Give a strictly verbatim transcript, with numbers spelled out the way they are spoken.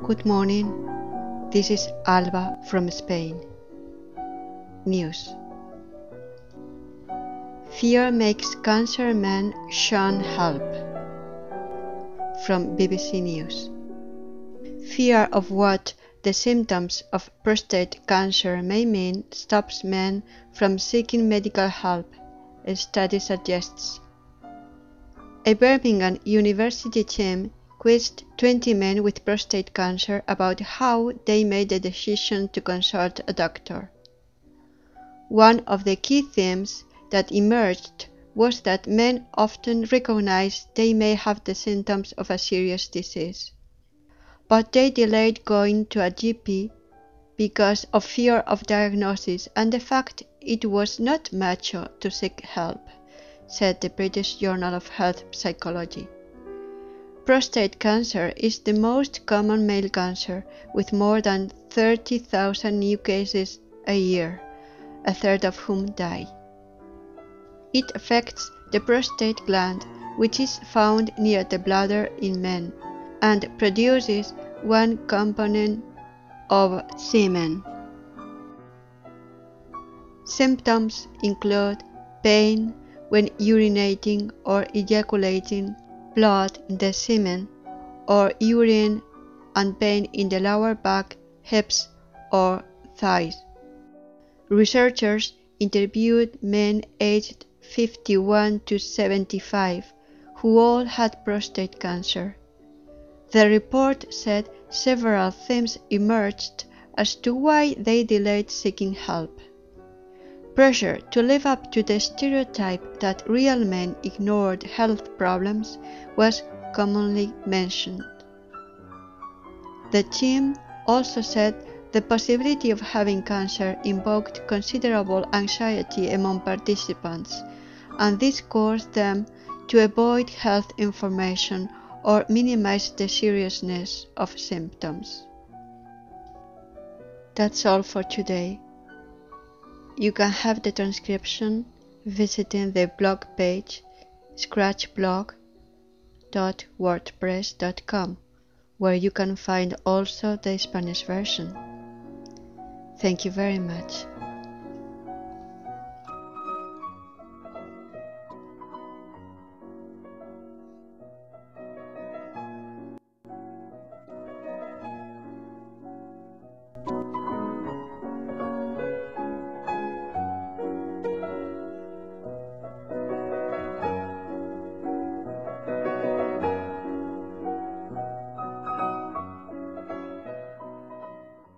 Good morning, this is Alba from Spain. News. Fear makes cancer men shun help. From B B C News. Fear of what the symptoms of prostate cancer may mean stops men from seeking medical help, a study suggests. A Birmingham University team quizzed twenty men with prostate cancer about how they made the decision to consult a doctor. One of the key themes that emerged was that men often recognize they may have the symptoms of a serious disease, but they delayed going to a G P because of fear of diagnosis and the fact it was not macho to seek help, said the British Journal of Health Psychology. Prostate cancer is the most common male cancer, with more than thirty thousand new cases a year, a third of whom die. It affects the prostate gland, which is found near the bladder in men, and produces one component of semen. Symptoms include pain when urinating or ejaculating, blood in the semen, or urine, and pain in the lower back, hips, or thighs. Researchers interviewed men aged fifty-one to seventy-five who all had prostate cancer. The report said several themes emerged as to why they delayed seeking help. Pressure to live up to the stereotype that real men ignored health problems was commonly mentioned. The team also said the possibility of having cancer invoked considerable anxiety among participants, and this caused them to avoid health information or minimize the seriousness of symptoms. That's all for today. You can have the transcription visiting the blog page scratchblog dot wordpress dot com, where you can find also the Spanish version. Thank you very much.